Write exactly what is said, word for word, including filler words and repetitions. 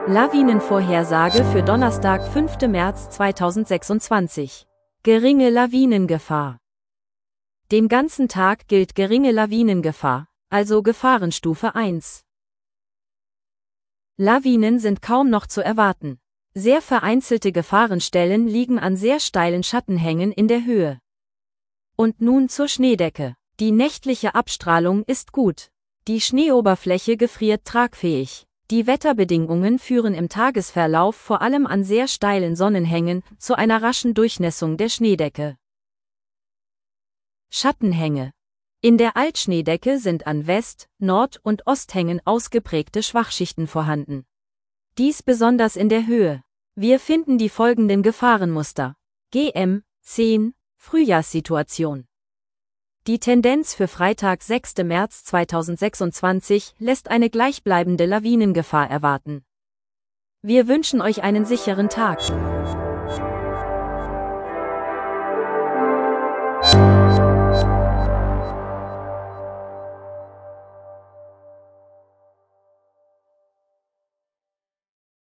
Lawinenvorhersage für Donnerstag, fünften März zweitausendsechsundzwanzig. Geringe Lawinengefahr. Dem ganzen Tag gilt geringe Lawinengefahr, also Gefahrenstufe eins. Lawinen sind kaum noch zu erwarten. Sehr vereinzelte Gefahrenstellen liegen an sehr steilen Schattenhängen in der Höhe. Und nun zur Schneedecke. Die nächtliche Abstrahlung ist gut. Die Schneeoberfläche gefriert tragfähig. Die Wetterbedingungen führen im Tagesverlauf vor allem an sehr steilen Sonnenhängen zu einer raschen Durchnässung der Schneedecke. Schattenhänge. In der Altschneedecke sind an West-, Nord- und Osthängen ausgeprägte Schwachschichten vorhanden. Dies besonders in der Höhe. Wir finden die folgenden Gefahrenmuster. G M zehn Frühjahrssituation. Die Tendenz für Freitag, sechsten März zweitausendsechsundzwanzig, lässt eine gleichbleibende Lawinengefahr erwarten. Wir wünschen euch einen sicheren Tag.